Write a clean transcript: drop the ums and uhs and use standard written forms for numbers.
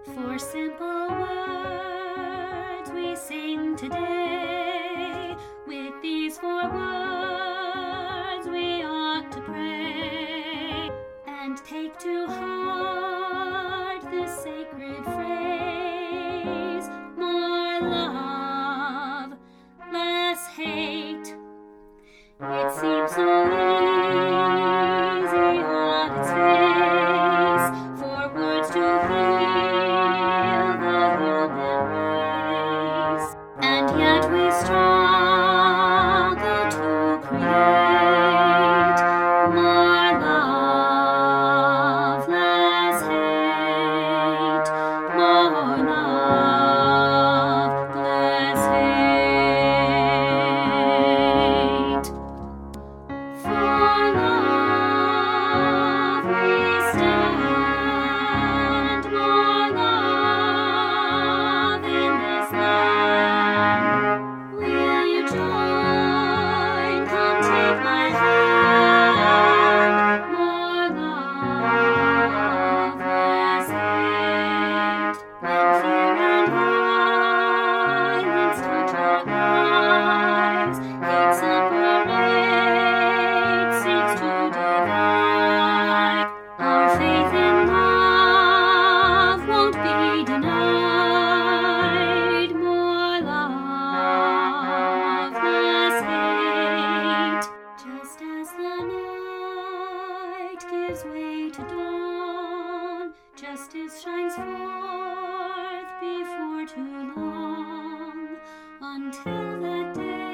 Four simple words we sing today. With these four words we ought to pray and take to heart the sacred phrase, more love, less hate. It seems so easy on its face for words to heal the human race, and yet we struggle to create more love, less hate, more love, less hate. For love we stand, more love in this land. Will you join? Come take my hand. More love, less hate. When fear and violence touch our lives, hate separates, seeks to divide. Our faith in love won't be denied. More love, less hate. Just as the night gives way to dawn, justice shines forth before too long, until that day